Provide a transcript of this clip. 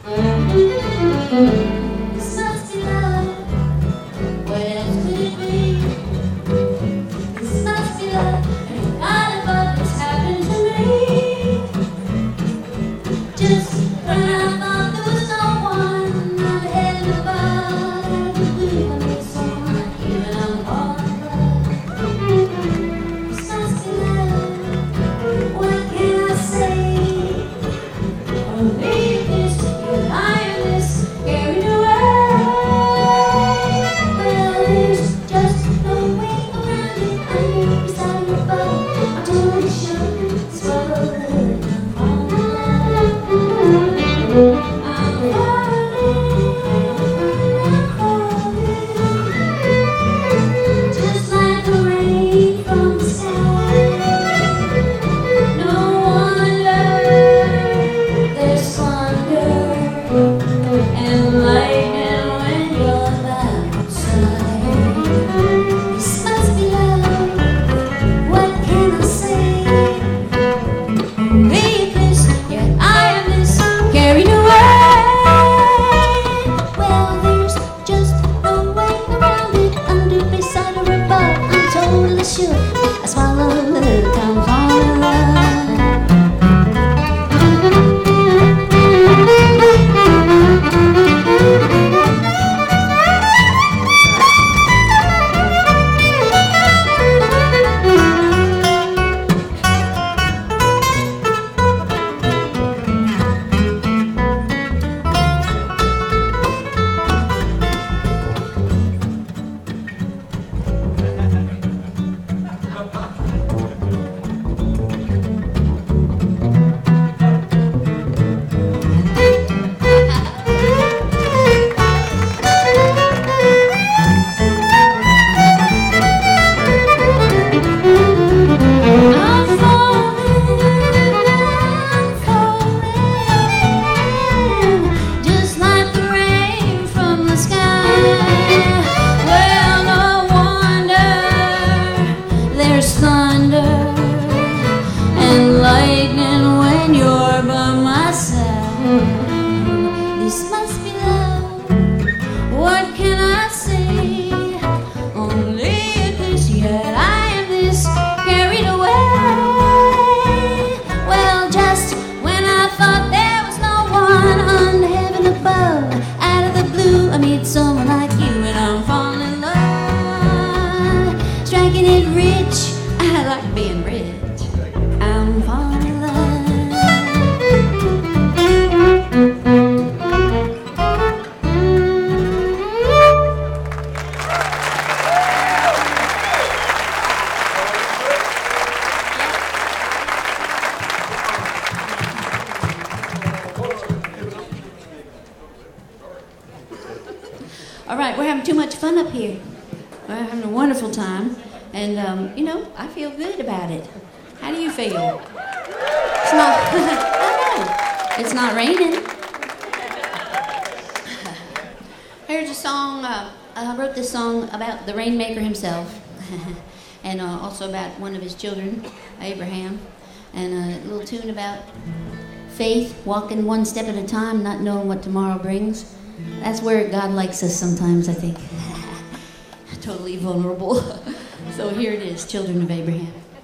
This must be love. What else could it be? This must be love. And none of what has happened to me. Just when I thought there was no one, I'm heading above the blue. I met someone here and I'm falling in love. This must be love. What can I say? Only this, your lioness carried away. Well, there's just no way around it. I knew beside your boat, I totally should swallow the hood. I'm falling, just like the rain from the sky. No wonder there's thunder and lightning when you're outside. This must be love. What can I say? Only this, yet I am this, carried away. Well, there's just no way around it. Under, beside, or above, I'm totally sure. I swallow the hood, I'm falling in love. I'm falling, just like the rain from the sky. Well, no wonder there's thunder and lightning when you're by my side. This must be love. What can I say? Only this, yet I am this, carried away. Well, just when I thought there was no one on heaven above, out of the blue I meet someone like you and I'm falling in love. Striking it rich, I like being rich. I'm falling in love. All right, we're having too much fun up here. We're having a wonderful time, and I feel good about it. How do you feel? It's not. I know. It's not raining. Here's a song. I wrote this song about the Rainmaker himself, and also about one of his children, Abraham, and a little tune about faith, walking one step at a time, not knowing what tomorrow brings. That's where God likes us sometimes, I think. Totally vulnerable. So here it is, Children of Abraham.